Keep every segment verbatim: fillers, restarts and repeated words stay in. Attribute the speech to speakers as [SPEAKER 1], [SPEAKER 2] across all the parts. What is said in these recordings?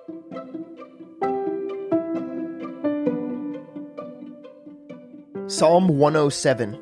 [SPEAKER 1] Psalm one oh seven.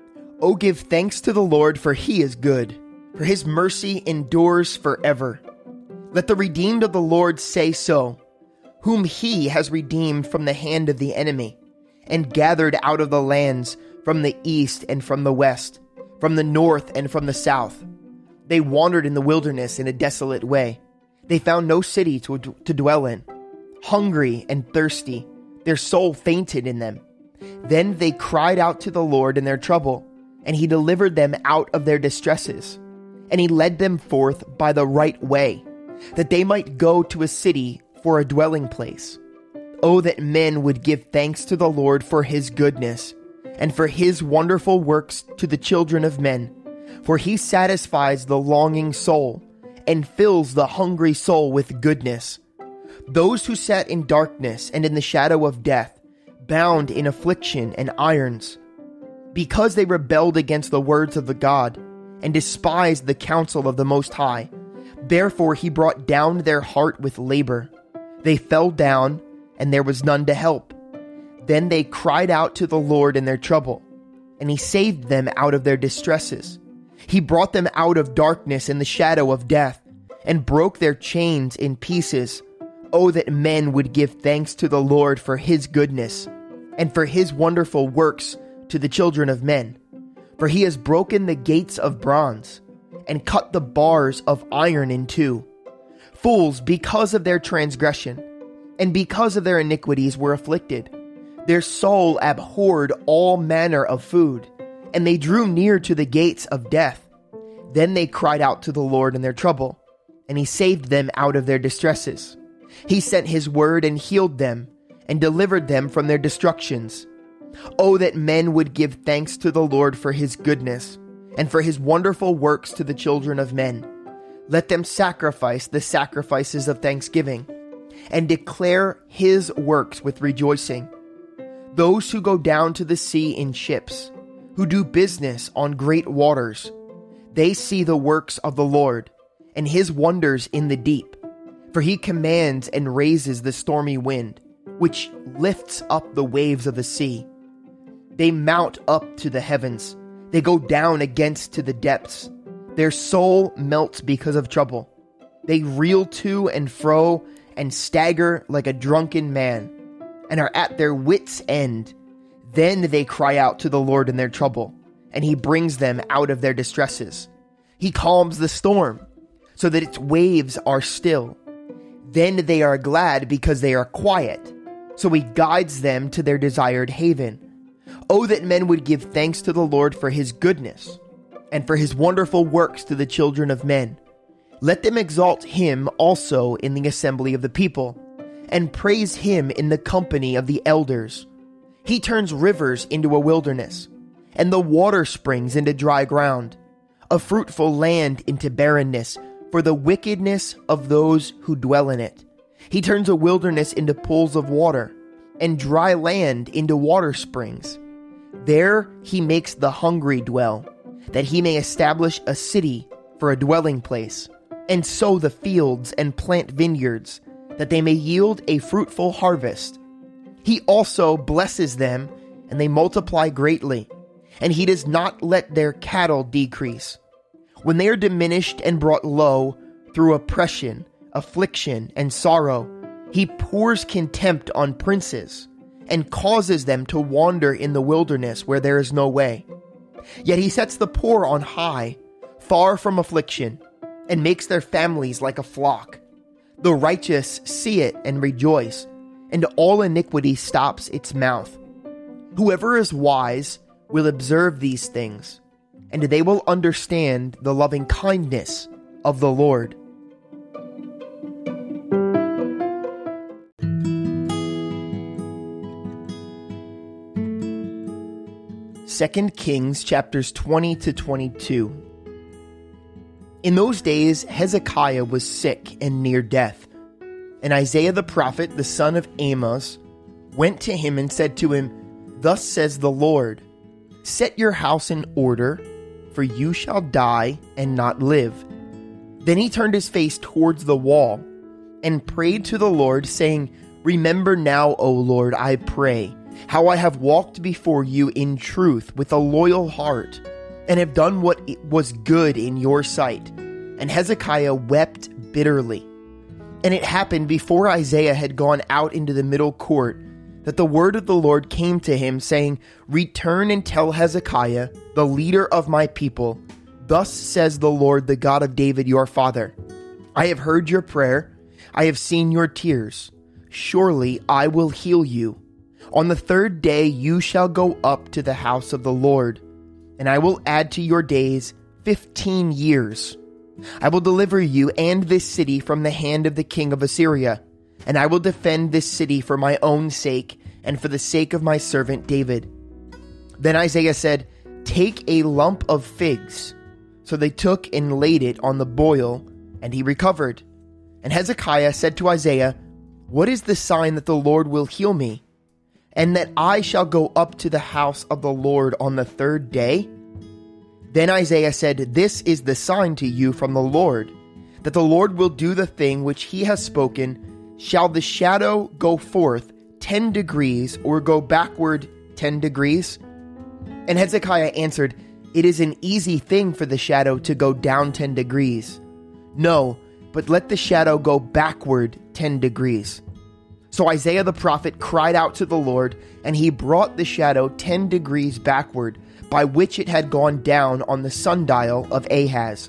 [SPEAKER 1] O give thanks to the Lord, for he is good, for his mercy endures forever. Let the redeemed of the Lord say so, whom he has redeemed from the hand of the enemy, and gathered out of the lands from the east and from the west, from the north and from the south. They wandered in the wilderness in a desolate way. They found no city to, to dwell in. Hungry and thirsty, their soul fainted in them. Then they cried out to the Lord in their trouble, and he delivered them out of their distresses. And he led them forth by the right way, that they might go to a city for a dwelling place. Oh, that men would give thanks to the Lord for his goodness, and for his wonderful works to the children of men. For he satisfies the longing soul, and fills the hungry soul with goodness. Those who sat in darkness and in the shadow of death, bound in affliction and irons, because they rebelled against the words of the God, and despised the counsel of the Most High. Therefore he brought down their heart with labor. They fell down, and there was none to help. Then they cried out to the Lord in their trouble, and he saved them out of their distresses. He brought them out of darkness and the shadow of death, and broke their chains in pieces. Oh, that men would give thanks to the Lord for his goodness, and for his wonderful works to the children of men. For he has broken the gates of bronze, and cut the bars of iron in two. Fools, because of their transgression, and because of their iniquities, were afflicted. Their soul abhorred all manner of food, and they drew near to the gates of death. Then they cried out to the Lord in their trouble, and he saved them out of their distresses. He sent his word and healed them, and delivered them from their destructions. Oh, that men would give thanks to the Lord for his goodness, and for his wonderful works to the children of men. Let them sacrifice the sacrifices of thanksgiving, and declare his works with rejoicing. Those who go down to the sea in ships, who do business on great waters, they see the works of the Lord, and his wonders in the deep. For he commands and raises the stormy wind, which lifts up the waves of the sea. They mount up to the heavens. They go down against to the depths. Their soul melts because of trouble. They reel to and fro and stagger like a drunken man, and are at their wits' end. Then they cry out to the Lord in their trouble, and he brings them out of their distresses. He calms the storm, so that its waves are still. Then they are glad because they are quiet, so he guides them to their desired haven. Oh, that men would give thanks to the Lord for his goodness, and for his wonderful works to the children of men. Let them exalt him also in the assembly of the people, and praise him in the company of the elders. He turns rivers into a wilderness, and the water springs into dry ground, a fruitful land into barrenness, for the wickedness of those who dwell in it. He turns a wilderness into pools of water, and dry land into water springs. There he makes the hungry dwell, that he may establish a city for a dwelling place, and sow the fields and plant vineyards, that they may yield a fruitful harvest. He also blesses them, and they multiply greatly, and he does not let their cattle decrease. When they are diminished and brought low through oppression, affliction, and sorrow, he pours contempt on princes, and causes them to wander in the wilderness where there is no way. Yet he sets the poor on high, far from affliction, and makes their families like a flock. The righteous see it and rejoice, and all iniquity stops its mouth. Whoever is wise will observe these things, and they will understand the loving kindness of the Lord. Second Kings chapters twenty to twenty-two. In those days Hezekiah was sick and near death, and Isaiah the prophet, the son of Amos, went to him and said to him, "Thus says the Lord, set your house in order, for you shall die and not live." Then he turned his face towards the wall, and prayed to the Lord, saying, Remember now, O Lord, I pray, how I have walked before you in truth with a loyal heart, and have done what was good in your sight. And Hezekiah wept bitterly. And it happened before Isaiah had gone out into the middle court, that the word of the Lord came to him, saying, Return and tell Hezekiah, the leader of my people, Thus says the Lord, the God of David your father, I have heard your prayer, I have seen your tears. Surely I will heal you. On the third day you shall go up to the house of the Lord, and I will add to your days fifteen years. I will deliver you and this city from the hand of the king of Assyria, and I will defend this city for my own sake and for the sake of my servant David. Then Isaiah said, Take a lump of figs. So they took and laid it on the boil, and he recovered. And Hezekiah said to Isaiah, What is the sign that the Lord will heal me, and that I shall go up to the house of the Lord on the third day? Then Isaiah said, This is the sign to you from the Lord, that the Lord will do the thing which he has spoken. Shall the shadow go forth ten degrees, or go backward ten degrees? And Hezekiah answered, It is an easy thing for the shadow to go down ten degrees. No, but let the shadow go backward ten degrees. So Isaiah the prophet cried out to the Lord, and he brought the shadow ten degrees backward, by which it had gone down on the sundial of Ahaz.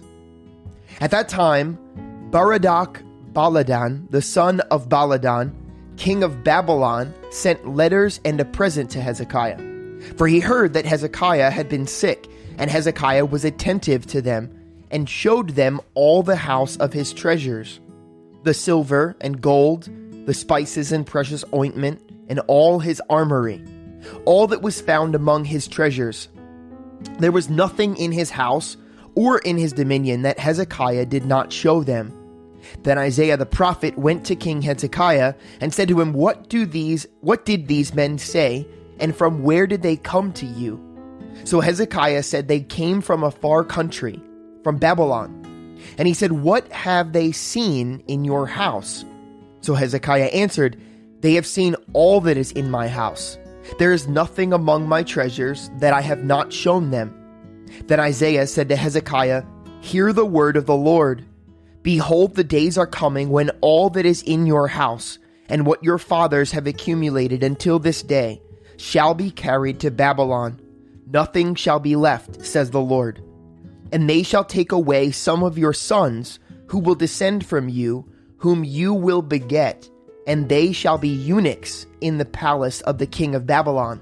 [SPEAKER 1] At that time, Baradak Baladan, the son of Baladan, king of Babylon, sent letters and a present to Hezekiah. For he heard that Hezekiah had been sick, and Hezekiah was attentive to them, and showed them all the house of his treasures, the silver and gold, the spices and precious ointment, and all his armory, all that was found among his treasures. There was nothing in his house or in his dominion that Hezekiah did not show them. Then Isaiah the prophet went to King Hezekiah and said to him, What do these, what did these men say, and from where did they come to you? So Hezekiah said, They came from a far country, from Babylon. And he said, What have they seen in your house? So Hezekiah answered, They have seen all that is in my house. There is nothing among my treasures that I have not shown them. Then Isaiah said to Hezekiah, Hear the word of the Lord. Behold, the days are coming when all that is in your house, and what your fathers have accumulated until this day, shall be carried to Babylon. Nothing shall be left, says the Lord. And they shall take away some of your sons, who will descend from you, whom you will beget, and they shall be eunuchs in the palace of the king of Babylon.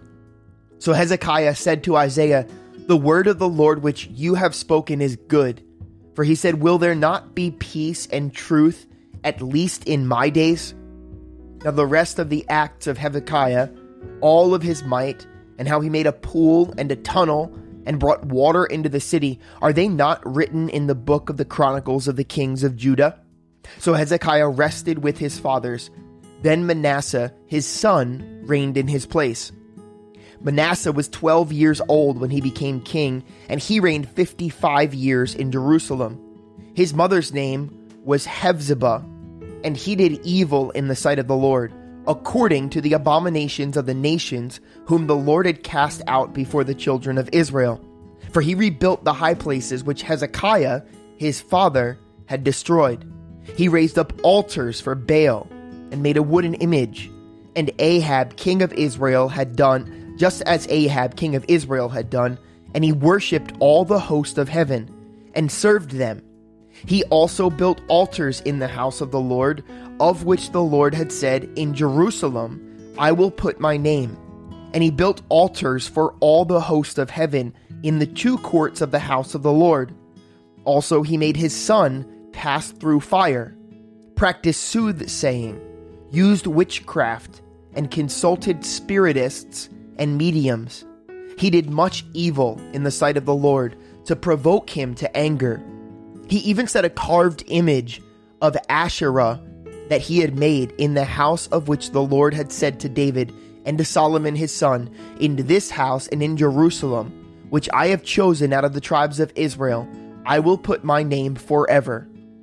[SPEAKER 1] So Hezekiah said to Isaiah, The word of the Lord which you have spoken is good. For he said, Will there not be peace and truth, at least in my days? Now the rest of the acts of Hezekiah, all of his might, and how he made a pool and a tunnel, and brought water into the city, are they not written in the book of the Chronicles of the kings of Judah? So Hezekiah rested with his fathers. Then Manasseh, his son, reigned in his place. Manasseh was twelve years old when he became king, and he reigned fifty-five years in Jerusalem. His mother's name was Hephzibah, and he did evil in the sight of the Lord, according to the abominations of the nations whom the Lord had cast out before the children of Israel. For he rebuilt the high places which Hezekiah, his father, had destroyed. He raised up altars for Baal, and made a wooden image. And Ahab, king of Israel, had done just as Ahab, king of Israel, had done, and he worshipped all the host of heaven, and served them. He also built altars in the house of the Lord, of which the Lord had said, In Jerusalem I will put my name. And he built altars for all the host of heaven in the two courts of the house of the Lord. Also he made his son pass through fire, practiced soothsaying, used witchcraft, and consulted spiritists and mediums. He did much evil in the sight of the Lord to provoke him to anger. He even set a carved image of Asherah that he had made in the house of which the Lord had said to David and to Solomon his son, In this house and in Jerusalem, which I have chosen out of the tribes of Israel, I will put my name forever.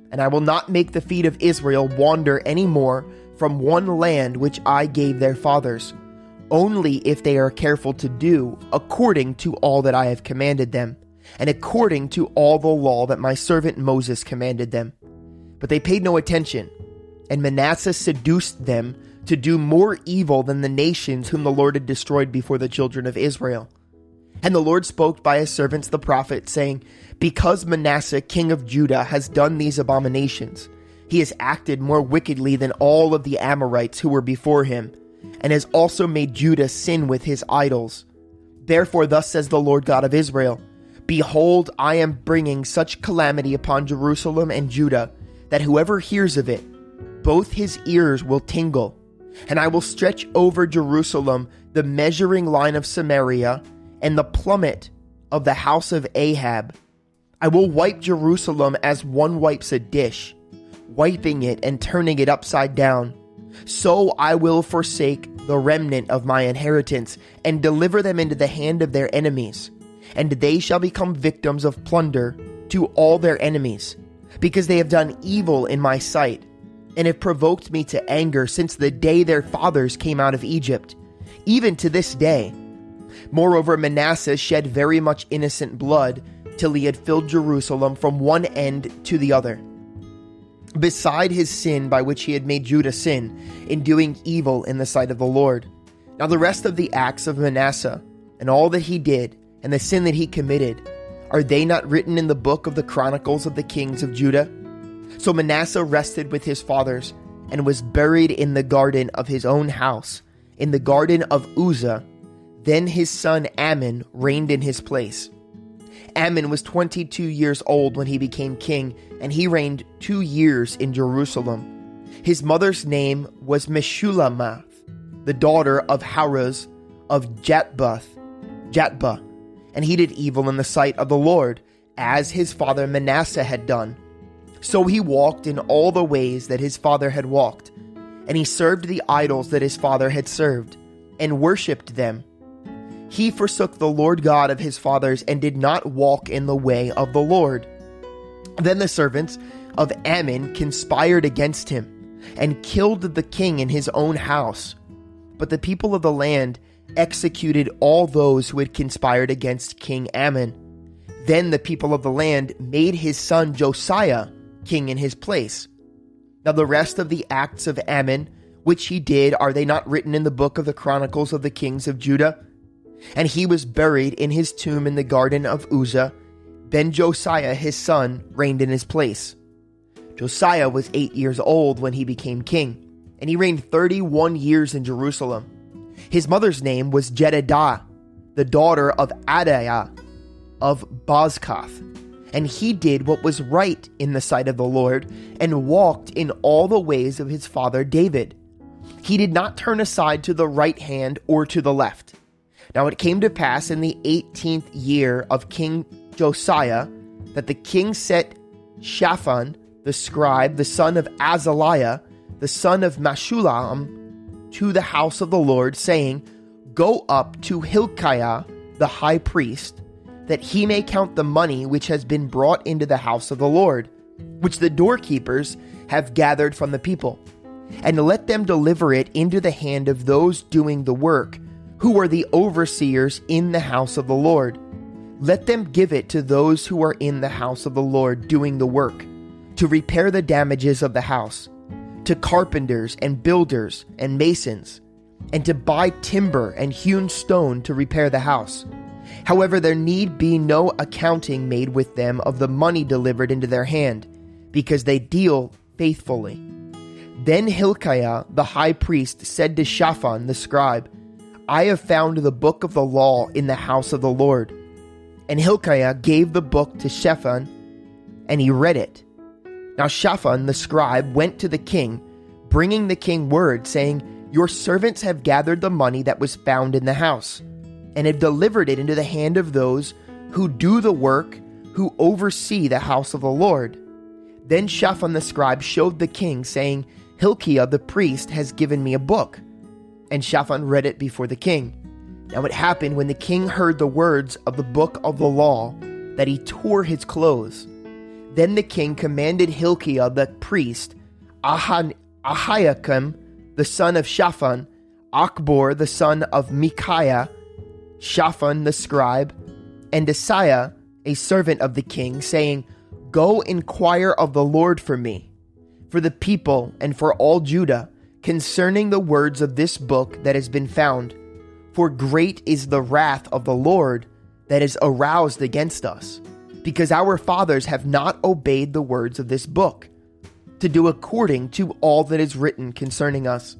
[SPEAKER 1] and I will not make the feet of Israel wander any more from one land which I gave their fathers, only if they are careful to do according to all that I have commanded them, and according to all the law that my servant Moses commanded them. But they paid no attention, and Manasseh seduced them to do more evil than the nations whom the Lord had destroyed before the children of Israel. And the Lord spoke by his servants the prophets, saying, Because Manasseh king of Judah has done these abominations, he has acted more wickedly than all of the Amorites who were before him, and has also made Judah sin with his idols. Therefore thus says the Lord God of Israel, Behold, I am bringing such calamity upon Jerusalem and Judah, that whoever hears of it, both his ears will tingle. And I will stretch over Jerusalem the measuring line of Samaria, and the plummet of the house of Ahab. I will wipe Jerusalem as one wipes a dish, wiping it and turning it upside down. So I will forsake the remnant of my inheritance, and deliver them into the hand of their enemies. And they shall become victims of plunder to all their enemies, because they have done evil in my sight, and have provoked me to anger since the day their fathers came out of Egypt, even to this day. Moreover, Manasseh shed very much innocent blood, till he had filled Jerusalem from one end to the other, beside his sin by which he had made Judah sin, in doing evil in the sight of the Lord. Now the rest of the acts of Manasseh, and all that he did, and the sin that he committed, are they not written in the book of the Chronicles of the kings of Judah? So Manasseh rested with his fathers, and was buried in the garden of his own house, in the garden of Uzzah. Then his son Amon reigned in his place. Amon was twenty-two years old when he became king, and he reigned two years in Jerusalem. His mother's name was Meshullemeth, the daughter of Haruz of Jatbath, Jatbah, and he did evil in the sight of the Lord, as his father Manasseh had done. So he walked in all the ways that his father had walked, and he served the idols that his father had served, and worshipped them. He forsook the Lord God of his fathers, and did not walk in the way of the Lord. Then the servants of Amon conspired against him, and killed the king in his own house. But the people of the land executed all those who had conspired against King Amon. Then the people of the land made his son Josiah king in his place. Now the rest of the acts of Amon, which he did, are they not written in the book of the Chronicles of the kings of Judah? And he was buried in his tomb in the garden of Uzzah. Then Josiah his son reigned in his place. Josiah was eight years old when he became king, and he reigned thirty-one years in Jerusalem. His mother's name was Jedidah, the daughter of Adaiah of Bozkath. And he did what was right in the sight of the Lord, and walked in all the ways of his father David. He did not turn aside to the right hand or to the left. Now it came to pass in the eighteenth year of King Josiah that the king set Shaphan the scribe, the son of Azaliah, the son of Meshullam, to the house of the Lord, saying, Go up to Hilkiah the high priest, that he may count the money which has been brought into the house of the Lord, which the doorkeepers have gathered from the people, and let them deliver it into the hand of those doing the work, who are the overseers in the house of the Lord. Let them give it to those who are in the house of the Lord doing the work, to repair the damages of the house, to carpenters and builders and masons, and to buy timber and hewn stone to repair the house. However, there need be no accounting made with them of the money delivered into their hand, because they deal faithfully. Then Hilkiah the high priest said to Shaphan the scribe, I have found the book of the law in the house of the Lord. And Hilkiah gave the book to Shaphan, and he read it. Now Shaphan the scribe went to the king, bringing the king word, saying, Your servants have gathered the money that was found in the house, and have delivered it into the hand of those who do the work, who oversee the house of the Lord. Then Shaphan the scribe showed the king, saying, Hilkiah the priest has given me a book. And Shaphan read it before the king. Now it happened when the king heard the words of the book of the law, that he tore his clothes. Then the king commanded Hilkiah the priest, Ahan- Ahiakim the son of Shaphan, Achbor the son of Micaiah, Shaphan the scribe, and Asaiah, a servant of the king, saying, Go inquire of the Lord for me, for the people, and for all Judah, concerning the words of this book that has been found. For great is the wrath of the Lord that is aroused against us, because our fathers have not obeyed the words of this book, to do according to all that is written concerning us.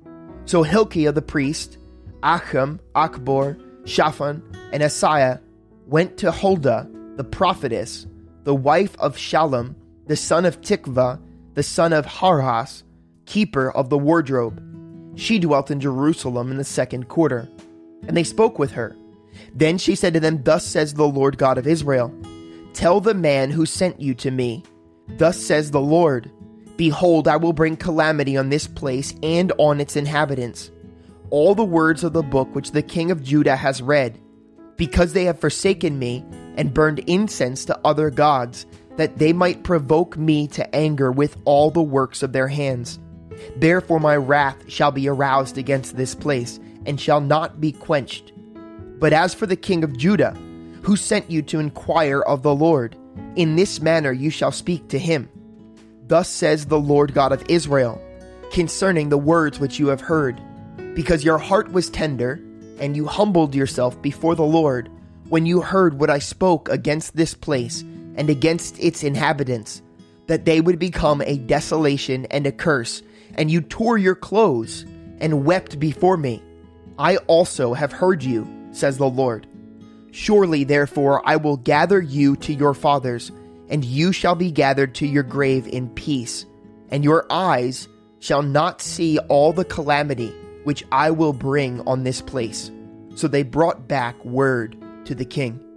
[SPEAKER 1] So Hilkiah the priest, Achim, Achbor, Shaphan, and Asaiah went to Huldah the prophetess, the wife of Shallum, the son of Tikvah, the son of Harhas, keeper of the wardrobe. She dwelt in Jerusalem in the second quarter. And they spoke with her. Then she said to them, Thus says the Lord God of Israel, Tell the man who sent you to me, Thus says the Lord, Behold, I will bring calamity on this place and on its inhabitants. All the words of the book which the king of Judah has read, because they have forsaken me and burned incense to other gods, that they might provoke me to anger with all the works of their hands. Therefore my wrath shall be aroused against this place, and shall not be quenched. But as for the king of Judah, who sent you to inquire of the Lord, in this manner you shall speak to him. Thus says the Lord God of Israel, concerning the words which you have heard, because your heart was tender, and you humbled yourself before the Lord, when you heard what I spoke against this place and against its inhabitants, that they would become a desolation and a curse, and you tore your clothes and wept before me. I also have heard you, says the Lord. Surely, therefore, I will gather you to your fathers, and you shall be gathered to your grave in peace, and your eyes shall not see all the calamity which I will bring on this place. So they brought back word to the king.